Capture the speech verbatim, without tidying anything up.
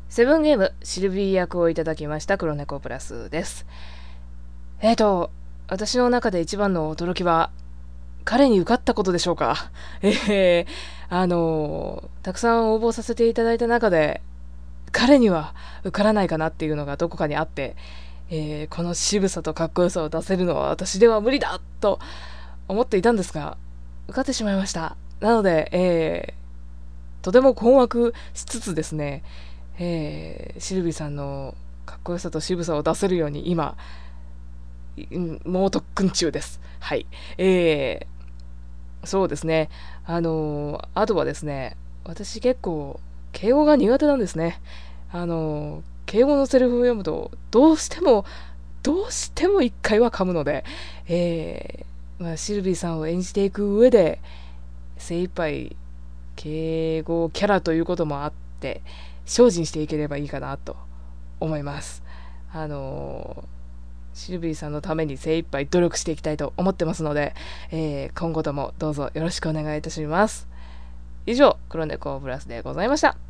セブンゲームシルビー役をいただきました黒猫プラスです。えーと、私の中で一番の驚きは、彼に受かったことでしょうか。えー、あのーたくさん応募させていただいた中で、彼には受からないかなっていうのがどこかにあって、えーこの渋さとかっこよさを出せるのは私では無理だと思っていたんですが、受かってしまいました。なので、えーとても困惑しつつですね、えーシルビーさんのかっこよさと渋さを出せるように今、うん猛特訓中です。はい。えー、そうですね。あのーあとはですね、私結構、敬語が苦手なんですね。あのー敬語のセリフを読むと、どうしても、どうしても一回は噛むので、えーまあ、シルビーさんを演じていく上で、精一杯敬語キャラということもあって精進していければいいかなと思います。あのーシルビーさんのために精一杯努力していきたいと思ってますので、えー今後ともどうぞよろしくお願いいたします。以上、黒猫ブラスでございました。